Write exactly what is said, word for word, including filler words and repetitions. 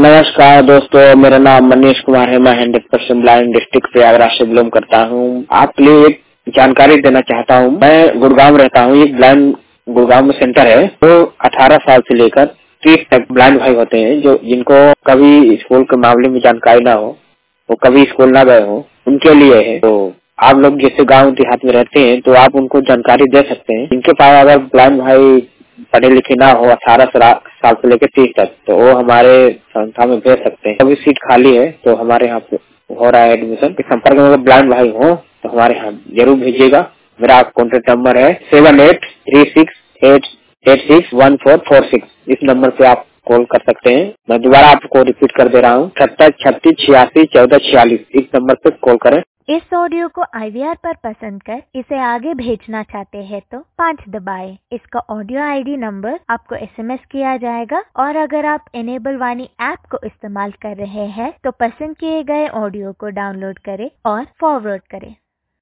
नमस्कार दोस्तों, मेरा नाम मनीष कुमार है। मैं hundred percent blind district Prayagraj से बिलोंग करता हूँ। आपके लिए एक जानकारी देना चाहता हूँ। मैं गुड़गांव में रहता हूँ। एक ब्लाइंड गुड़गांव में सेंटर है। तो अठारह साल से लेकर तीस तक ब्लाइंड भाई होते हैं, जो जिनको कभी स्कूल के मामले में जानकारी ना हो, वो कभी स्कूल ना गए हो, उनके लिए है। तो आप लोग जैसे गाँव देहात में रहते हैं तो आप उनको जानकारी दे सकते हैं। इनके पास अगर ब्लाइंड भाई पढ़े लिखे ना हो अठारह साल से लेकर तीस तक, तो वो हमारे संस्था में भेज सकते हैं। अभी सीट खाली है तो हमारे यहाँ पे हो रहा है एडमिशन। इस संपर्क में अगर ब्लाइंड भाई हो तो हमारे यहाँ जरूर भेजिएगा। मेरा कॉन्टेक्ट नंबर है seven eight three six eight eight six one four four six. इस नंबर पे आप कॉल कर सकते हैं। मैं दोबारा आपको रिपीट कर दे रहा हूँ, सत्तर छत्तीस छियासी चौदह छियालीस। इस नंबर पे कॉल करें। इस ऑडियो को आई वी आर पर पसंद कर इसे आगे भेजना चाहते हैं तो पाँच दबाएं। इसका ऑडियो आई डी नंबर आपको एस एम एस किया जाएगा। और अगर आप इनेबल वाणी ऐप को इस्तेमाल कर रहे हैं तो पसंद किए गए ऑडियो को डाउनलोड करें और फॉरवर्ड करें।